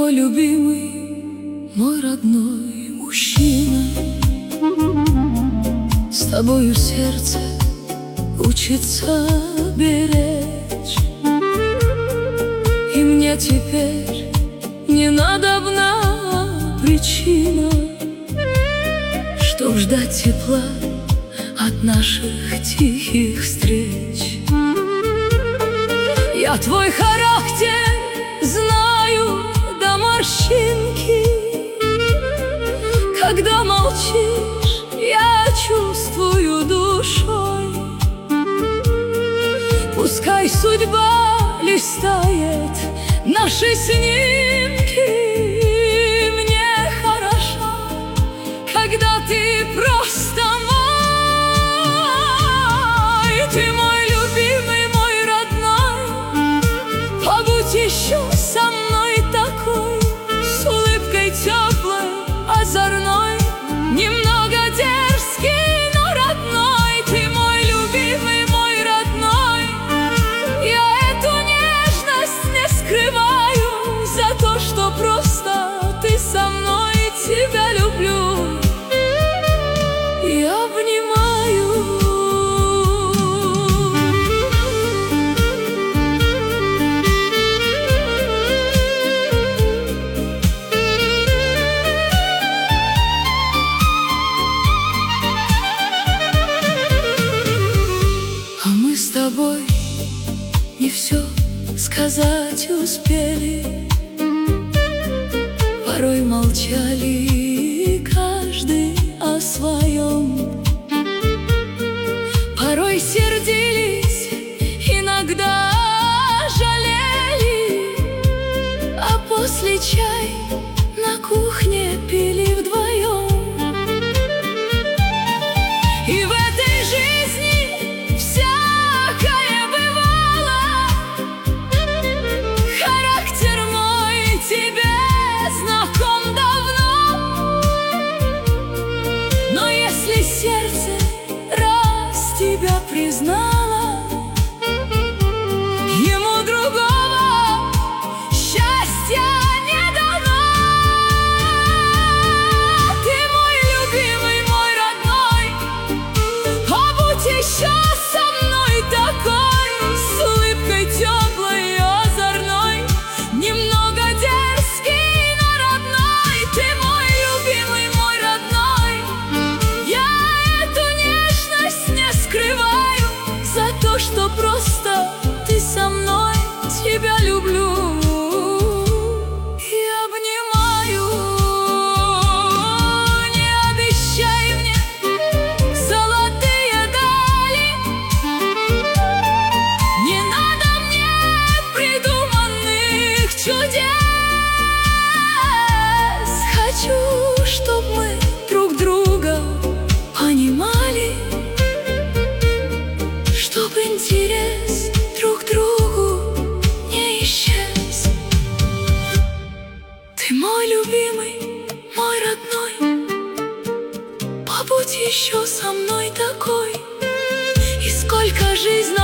мой любимый, мой родной мужчина. С тобою сердце учится беречь, и мне теперь не надобна причина, чтоб ждать тепла от наших тихих встреч. Я твой характер знаю до морщинки. Когда молчишь, я чувствую душой. Пускай судьба листает наши снимки, мне хорошо, когда ты просто мой. Ты мой любимый, мой родной, побудь еще со мной такой, с улыбкой теплой, озорной, немного дерзкий, но родной. Ты мой любимый, мой родной, я эту нежность не скрываю за то, что просто ты со мной, тебя люблю и обнимаю. С тобой не все сказать успели, порой молчали каждый о своем, порой сердились, иногда жалели, а после чай на кухне пили вдвоем. И в этой жизни сердце раз тебя признало, ему другого счастья не дано. Ты мой любимый, мой родной, побудь еще со мной такой, с улыбкой теплой и озорной, немного дерзкий, но родной. Ты мой любимый, мой родной, скрываю за то, что просто ты со мной, тебя люблю и обнимаю. Не обещай мне золотые дали, не надо мне придуманных чудес. Хочу, чтоб мы друг друга понимали, чтоб интерес друг другу не исчез. Ты мой любимый, мой родной, побудь еще со мной такой, и сколько жизнь